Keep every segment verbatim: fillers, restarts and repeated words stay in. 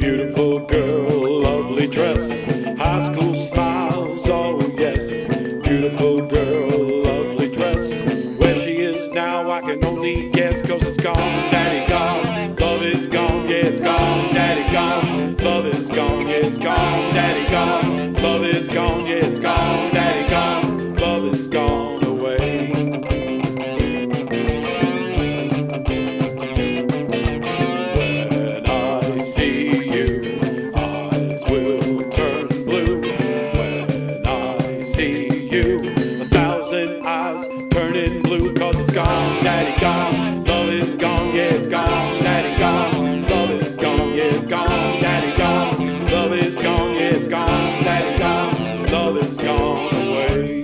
Beautiful girl, lovely dress, high school smiles, oh yes. Beautiful girl, lovely dress, where she is now I can only guess, cause it's gone, daddy gone. Love is gone, yeah it's gone, daddy gone. Love is gone, yeah it's gone, daddy gone. Love is gone, yeah it's gone, daddy gone. Love is gone away. When I see you, eyes will turn blue. When I see you, a thousand eyes turning blue, cause it's gone, daddy gone. Love is gone, yeah it's gone, daddy gone. Love is gone, yeah it's gone, daddy gone. Love is gone, yeah it's gone, daddy gone. Love is gone away.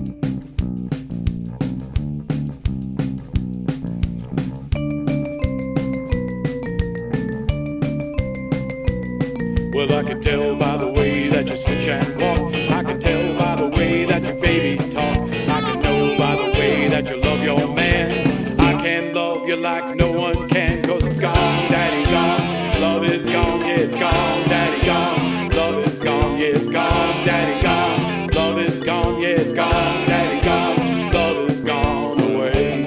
Well, I can tell by the way that you switch and walk. I can tell by the way that your baby talk. I can know by the way that you love your man. I can love you like no one can, cause it's gone, daddy gone. Love is gone, yeah it's gone, daddy gone. Love is gone, yeah it's gone, daddy gone. Love is gone, yeah it's gone, daddy gone. Love is gone away.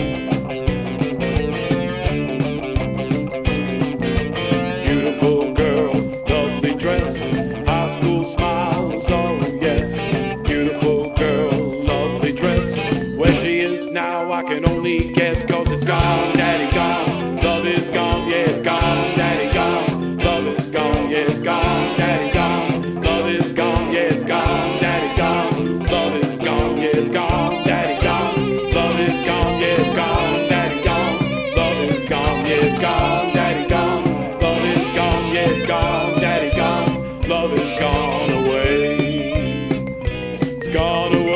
Beautiful girl, lovely dress, high school smiles, oh yes. Beautiful girl, lovely dress, where she is now I can only guess, cause it's gone, daddy gone. Love is gone, yeah it's gone, daddy gone. Love is gone, yeah it's gone, daddy gone. Love is gone, yeah it's gone, daddy gone. Love is gone, yeah it's gone, daddy gone. Love is gone, yeah it's gone, daddy gone. Love is gone, yeah it's gone, daddy gone. Love is gone, yeah it's gone, daddy gone. Love is gone away. It's gone away.